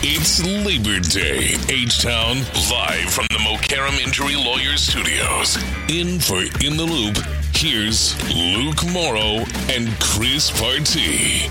It's Labor Day, H-Town, live from the Mokaram Injury Lawyers Studios. In for In the Loop, here's Luke Morrow and Chris Partee.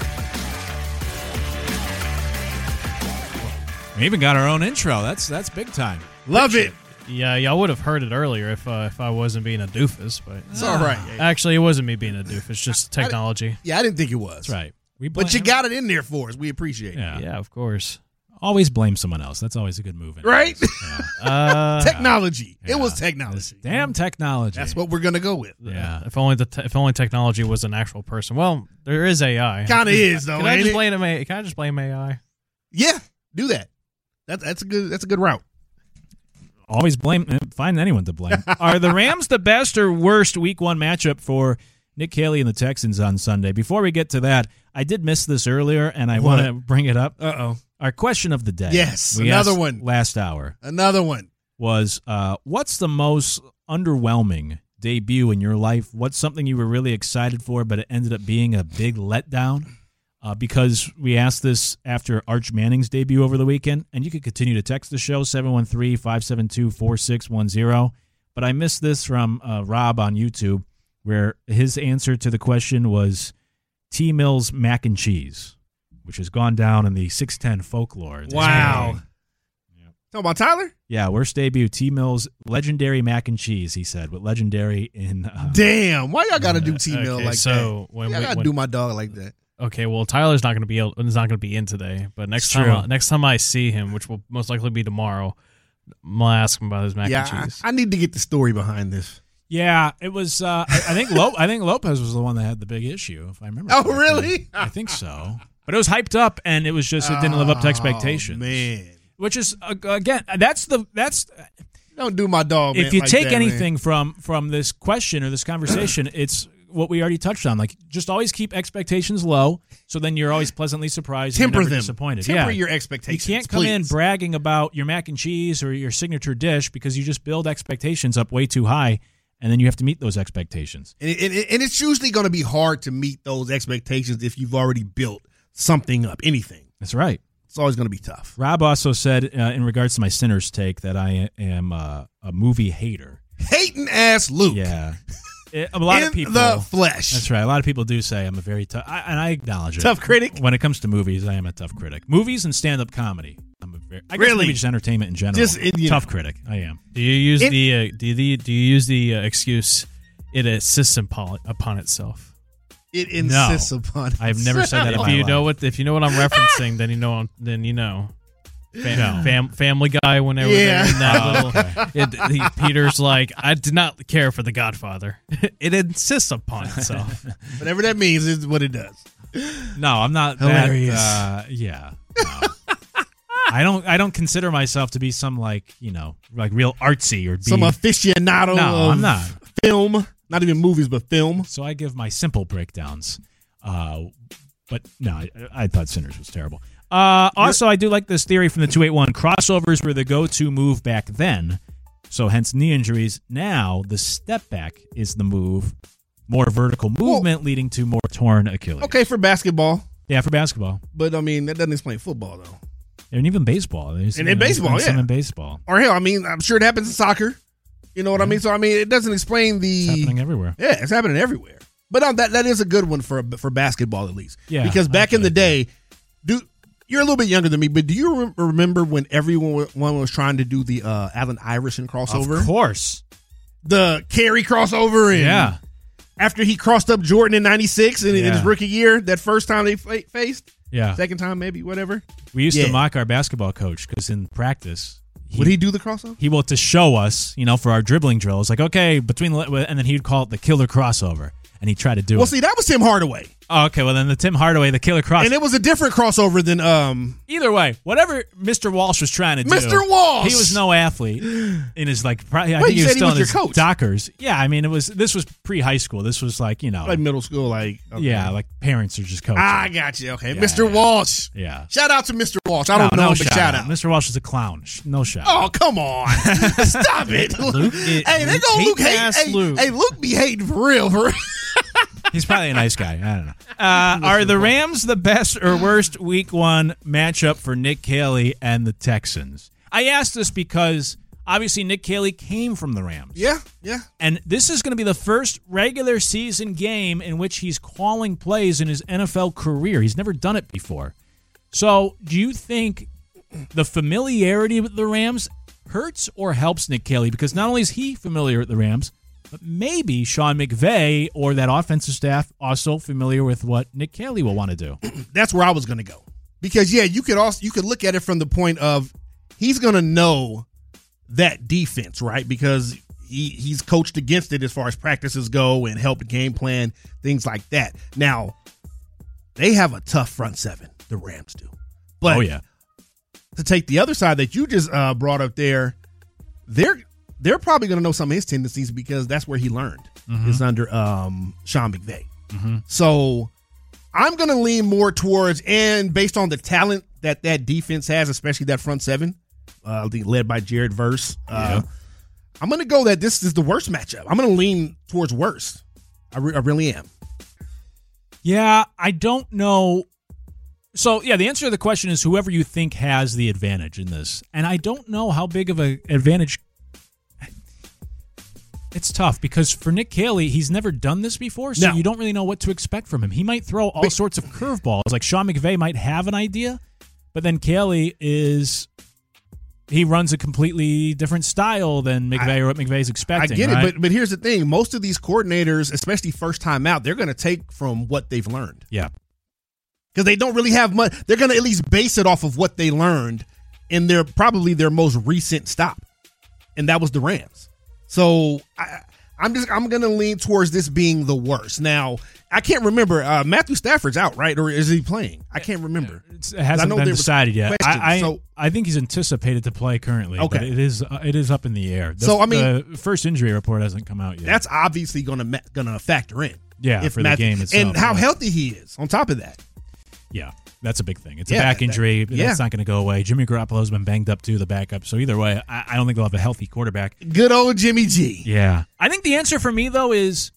We even got our own intro. That's big time. Love it. Yeah, y'all would have heard it earlier if I wasn't being a doofus, but It's all right. actually, it wasn't me being a doofus, just technology. I didn't think it was. That's right. But you got it in there for us. We appreciate it. Yeah, of course. Always blame someone else. That's always a good move. Right? Yeah. Technology. Yeah. It was technology. Damn technology. That's what we're going to go with. Yeah. If only technology was an actual person. Well, there is AI. Kind of is, though. Can I ain't just it? blame AI? Yeah, do that. That's a good route. Always find anyone to blame. Are the Rams the best or worst Week 1 matchup for Nick Haley and the Texans on Sunday? Before we get to that, I did miss this earlier, and I want to bring it up. Uh-oh. Our question of the day. Yes, we another asked one. Last hour Another one. was, what's the most underwhelming debut in your life? What's something you were really excited for, but it ended up being a big letdown? Because we asked this after Arch Manning's debut over the weekend, and you can continue to text the show, 713-572-4610. But I missed this from Rob on YouTube, where his answer to the question was T. Mills mac and cheese, which has gone down in the 610 folklore. Wow. Talking about Tyler? Yeah, worst debut, T. Mills, legendary mac and cheese, he said, with legendary in... Damn. Why y'all got to do T-Mill okay, like so that? I got to do my dog like that. Okay, well, Tyler's not going to be in today, but next time I see him, which will most likely be tomorrow, I'm gonna ask him about his mac and cheese. I need to get the story behind this. Yeah, it was. I think Lopez was the one that had the big issue, if I remember. Oh, correctly. really? I think so. But it was hyped up, and it was just it didn't live up to expectations. Man, which is again, that's don't do my dog. If you like take that, anything from this question or this conversation, it's what we already touched on. Like, just always keep expectations low, so then you're always pleasantly surprised. Temper and you're never them. disappointed. Temper Yeah. your expectations. You can't come in bragging about your mac and cheese or your signature dish because you just build expectations up way too high, and then you have to meet those expectations. And it's usually going to be hard to meet those expectations if you've already built something up, anything. That's right. It's always going to be tough. Rob also said, in regards to my Sinners take, that I am a movie hater. Hating ass Luke. Yeah. A lot of people. In the flesh. That's right. A lot of people do say I'm a very tough, and I acknowledge it. Tough critic? When it comes to movies, I am a tough critic. Movies and stand-up comedy. I guess Really? maybe just entertainment in general. Just, tough critic. I am. Do you use the excuse it insists upon itself? It insists upon it. I've never said that in my life. If you know what I'm referencing, then you know. Family Guy, whenever they're in that little, Peter's like, I did not care for The Godfather. It insists upon itself. Whatever that means is what it does. No, I'm not Hilarious. that. Yeah. No. I don't consider myself to be some like real artsy or some aficionado No, of I'm not. Film. Not even movies, but film. So I give my simple breakdowns. But no, I thought Sinners was terrible. Also, I do like this theory from the 281. Crossovers were the go-to move back then, so hence knee injuries. Now, the step back is the move. More vertical movement leading to more torn Achilles. Okay, for basketball. Yeah, for basketball. But, I mean, that doesn't explain football, though. And even baseball. And in baseball, some yeah. in baseball. Or, hell, I mean, I'm sure it happens in soccer. You know what I mean? So, I mean, it doesn't explain the... It's happening everywhere. Yeah, it's happening everywhere. But that is a good one for basketball, at least. Yeah. Because back in the day, you're a little bit younger than me, but do you remember when everyone was trying to do the Allen Iverson crossover? Of course. The Carey crossover. And yeah. After he crossed up Jordan in 96 in his rookie year, that first time they faced. Yeah. Second time, maybe, whatever. We used to mock our basketball coach because in practice... Would he do the crossover? He will to show us, for our dribbling drill. It's like, okay, and then he'd call it the killer crossover. And he tried to do it. Well, see, that was Tim Hardaway. Oh, okay, well, then the Tim Hardaway, the killer cross. And it was a different crossover than... Either way, whatever Mr. Walsh was trying to do. Mr. Walsh! He was no athlete. In his, I think you he was said still he was in his your coach. Dockers. Yeah, I mean, this was pre-high school. This was like, Like middle school, like... Okay. Yeah, like parents are just coaching. I got you. Okay, Yeah, Mr. Walsh. Yeah. Shout out to Mr. Walsh. I don't know him, but shout out. Mr. Walsh is a clown. No shout Oh, come on. Stop it. Luke, hey, they go Luke hate. Luke. Hey, Luke be hating for real. He's probably a nice guy. I don't know. Are the Rams the best or worst Week 1 matchup for Nick Caley and the Texans? I asked this because obviously Nick Caley came from the Rams. Yeah. And this is going to be the first regular season game in which he's calling plays in his NFL career. He's never done it before. So do you think the familiarity with the Rams hurts or helps Nick Caley? Because not only is he familiar with the Rams, but maybe Sean McVay or that offensive staff also familiar with what Nick Caley will want to do. That's where I was going to go. Because, you could look at it from the point of he's going to know that defense, right? Because he's coached against it as far as practices go and helped game plan, things like that. Now, they have a tough front seven, the Rams do. But to take the other side that you just brought up there, they're probably going to know some of his tendencies because that's where he learned. Is under Sean McVay. So I'm going to lean more towards, and based on the talent that defense has, especially that front seven, led by Jared Verse, I'm going to go that this is the worst matchup. I'm going to lean towards worst. I really am. Yeah, I don't know. So, the answer to the question is whoever you think has the advantage in this. And I don't know how big of an advantage. It's tough because for Nick Caley, he's never done this before, so you don't really know what to expect from him. He might throw all sorts of curveballs. Like Sean McVay might have an idea, but then Caley he runs a completely different style than McVay or what McVay's expecting. I get right? it, but here's the thing. Most of these coordinators, especially first time out, they're going to take from what they've learned. Yeah. Because they don't really have much. They're going to at least base it off of what they learned in probably their most recent stop, and that was the Rams. So I'm going to lean towards this being the worst. Now, I can't remember. Matthew Stafford's out, right? Or is he playing? I can't remember. It hasn't been decided yet. I think he's anticipated to play currently. Okay. But it is up in the air. The first injury report hasn't come out yet. That's obviously going to factor in. Yeah, for the game itself. And how healthy he is on top of that. Yeah, that's a big thing. It's a back injury. That's not going to go away. Jimmy Garoppolo's been banged up too, the backup. So either way, I don't think they'll have a healthy quarterback. Good old Jimmy G. Yeah. I think the answer for me, though, is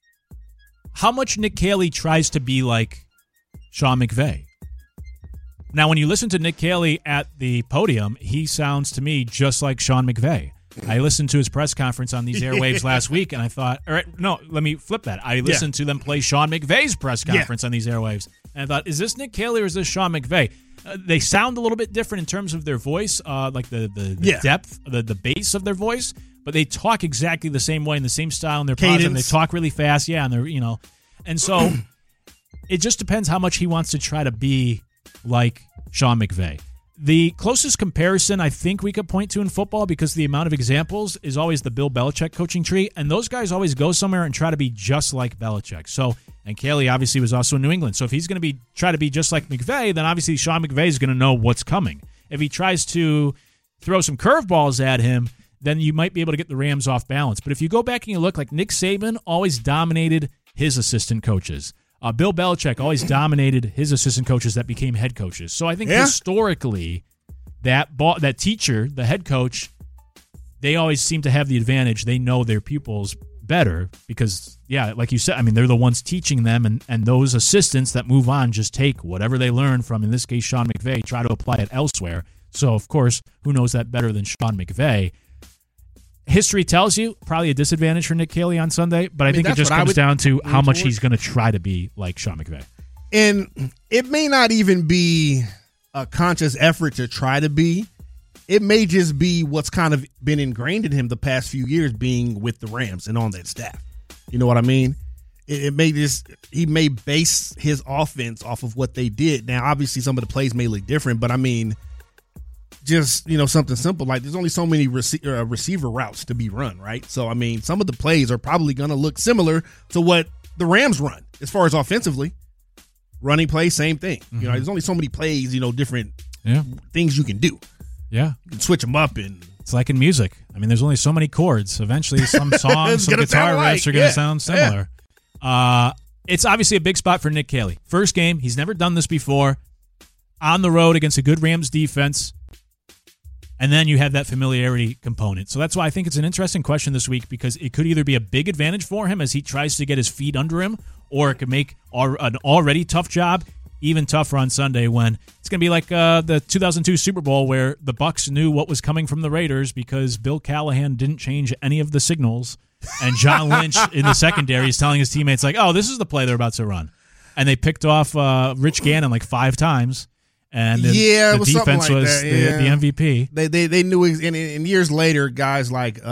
how much Nick Caley tries to be like Sean McVay. Now, when you listen to Nick Caley at the podium, he sounds to me just like Sean McVay. I listened to his press conference on these airwaves last week, and I thought, let me flip that. I listened to them play Sean McVay's press conference on these airwaves, and I thought, is this Nick Caley or is this Sean McVay? They sound a little bit different in terms of their voice, like the depth, the bass of their voice, but they talk exactly the same way in the same style, and they're positive, and they talk really fast, and they're and so it just depends how much he wants to try to be like Sean McVay. The closest comparison I think we could point to in football, because the amount of examples, is always the Bill Belichick coaching tree, and those guys always go somewhere and try to be just like Belichick. So, and Caley obviously was also in New England. So if he's going to try to be just like McVay, then obviously Sean McVay is going to know what's coming. If he tries to throw some curveballs at him, then you might be able to get the Rams off balance. But if you go back and you look, like Nick Saban always dominated his assistant coaches. Bill Belichick always dominated his assistant coaches that became head coaches. So I think historically, that teacher, the head coach, they always seem to have the advantage. They know their pupils better because, like you said, they're the ones teaching them, and those assistants that move on just take whatever they learn from, in this case, Sean McVay, try to apply it elsewhere. So, of course, who knows that better than Sean McVay? History tells you probably a disadvantage for Nick Caley on Sunday, but I think it just comes down to how much he's going to try to be like Sean McVay. And it may not even be a conscious effort to try to be. It may just be what's kind of been ingrained in him the past few years, being with the Rams and on that staff. You know what I mean? He may base his offense off of what they did. Now, obviously, some of the plays may look different, but just, something simple, like there's only so many receiver routes to be run, right? So, some of the plays are probably going to look similar to what the Rams run as far as offensively. Running plays, same thing. Mm-hmm. There's only so many plays, different things you can do. Yeah. You can switch them up. And it's like in music. There's only so many chords. Eventually, some songs, some guitar riffs are going to sound similar. Yeah. It's obviously a big spot for Nick Caley. First game, he's never done this before. On the road against a good Rams defense. And then you have that familiarity component. So that's why I think it's an interesting question this week, because it could either be a big advantage for him as he tries to get his feet under him, or it could make an already tough job even tougher on Sunday, when it's going to be like the 2002 Super Bowl where the Bucs knew what was coming from the Raiders because Bill Callahan didn't change any of the signals. And John Lynch in the secondary is telling his teammates, like, oh, this is the play they're about to run. And they picked off Rich Gannon like 5 times. And the defense like was the MVP. They knew, and years later, guys like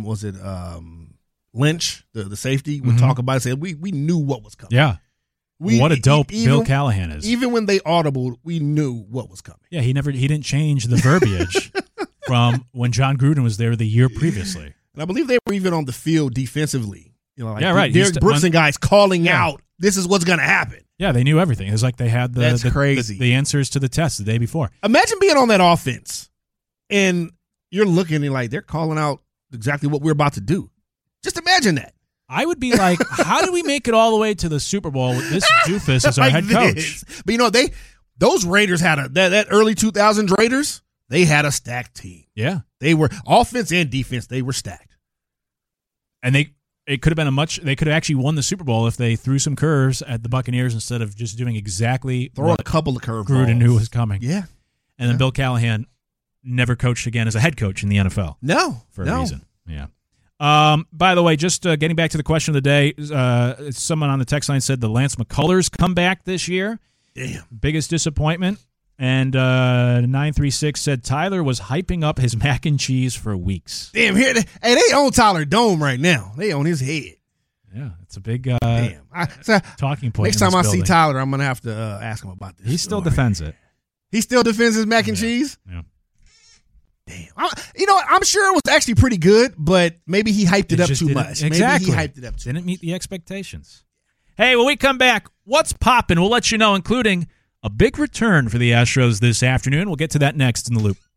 Lynch, the safety, would talk about it, say we knew what was coming. Yeah, what a dope Bill Callahan is. Even when they audibled, we knew what was coming. Yeah, he didn't change the verbiage from when John Gruden was there the year previously. And I believe they were even on the field defensively. Like right. Derek Brooks and guys calling out, this is what's going to happen. Yeah, they knew everything. It was like they had the answers to the test the day before. Imagine being on that offense, and you're looking and like they're calling out exactly what we're about to do. Just imagine that. I would be like, how do we make it all the way to the Super Bowl with this doofus as our head coach? But those Raiders had that early 2000s Raiders, they had a stacked team. Yeah. They were offense and defense, they were stacked. And it could have been they could have actually won the Super Bowl if they threw some curves at the Buccaneers instead of just doing exactly a couple of curveballs. Gruden knew was coming. Yeah. And then Bill Callahan never coached again as a head coach in the NFL. For a reason. Yeah. By the way, just getting back to the question of the day, someone on the text line said the Lance McCullers comeback this year. Damn. Biggest disappointment. And 936 said Tyler was hyping up his mac and cheese for weeks. Damn, they own Tyler Dome right now. They own his head. Yeah, it's a big talking point. Next time I see Tyler, I'm going to have to ask him about this. He still defends it. He still defends his mac and cheese? Yeah. Damn. I'm sure it was actually pretty good, but maybe he hyped it up too much. Exactly. Maybe he hyped it up too much. Didn't meet the expectations. Hey, when we come back, what's popping? We'll let you know, including a big return for the Astros this afternoon. We'll get to that next in The Loop.